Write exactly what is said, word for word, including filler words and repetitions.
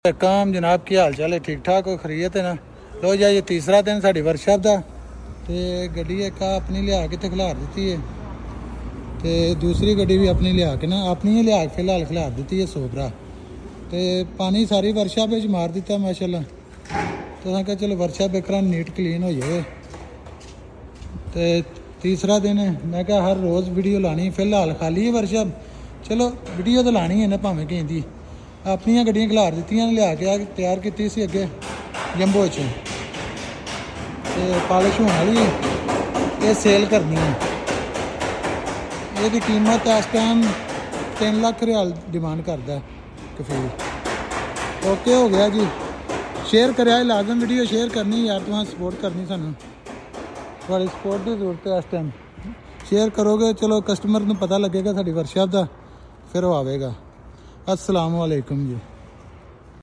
काम जनाब की हाल चाल है ठीक ठाक हो खरीयत है ना। लो जी ये तीसरा दिन साड़ी वर्कशॉप का तो गड्डी एक अपनी लिया के खिलार दी है तो दूसरी गड्डी भी अपनी लिया के ना अपनी ही लिया के फिलहाल खिलार दी है सोबरा तो पानी सारी वर्कशॉप मार दिता माशाल्लाह। तो कहा चलो वर्कशॉप एक नीट क्लीन हो जाए। तो तीसरा दिन है मैं क्या हर रोज़ वीडियो लानी फिलहाल खाली है वर्कशॉप चलो वीडियो तो लानी है ना भावें कहीं दी अपनियां गड्डियां खिलार दित्तियां लिया के तैयार की सी अगे जंबो च पालिश होने वाली ये सेल करनी है। ये कीमत इस टाइम तीन लाख रियाल डिमांड करता है कफील। ओके हो गया जी शेयर करें लाजम वीडियो शेयर करनी यार तुम सपोर्ट करनी सानू थोड़ी सपोर्ट की जरूरत है इस टाइम शेयर करोगे चलो कस्टमर को पता लगेगा साड़ी वर्कशॉप का फिर वो आएगा। अस्सलाम वालेकुम जी।